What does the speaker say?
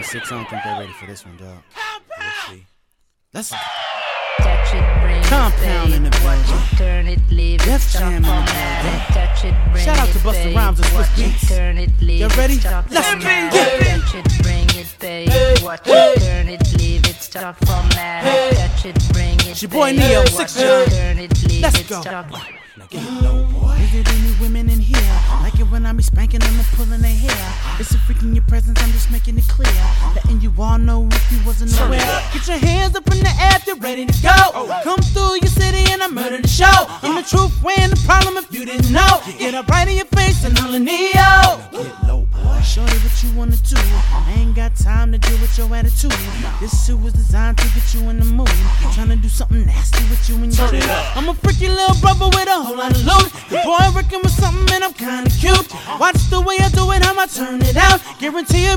6, I don't think they're ready for this one, dog. We'll see. Let's touch it, bring Compound it, in the watch building. it, turn it, leave it, Def stop, Jam in the format building. it, touch it, bring Shout out to it, Busta pay Rhymes and it, Swiss watch it, Beats. turn it, leave Y'all it, ready? stop, Let's format get it, it. touch it, bring it, pay it, watch it, turn it, leave it, stop, format it, touch it, bring it, It's your boy pay Neo, it, 6 watch John. it, turn it, leave Let's it, go. stop. Now get low, boy. Is there any women in here? Like it when I be spanking them and pulling their hair. It's a freak in your presence, I'm just making it clear. Letting you all know if you wasn't aware. Get your hands up in the air if you're ready to go. Come through your city and I murder the show. I'm the truth, weighing the problem if you didn't know. Get up right in your face and holla Neo. Get low, boy. Shorty, what you wanna do? I ain't got time to deal with your attitude. This suit was designed to get you in the mood. Tryna do something nasty with you and your Turn it dude. up. I'm a freaky little brother with a whole lot of loot. The boy working with something and I'm kinda cute. Watch the way I do it, I'ma turn it out. Guarantee you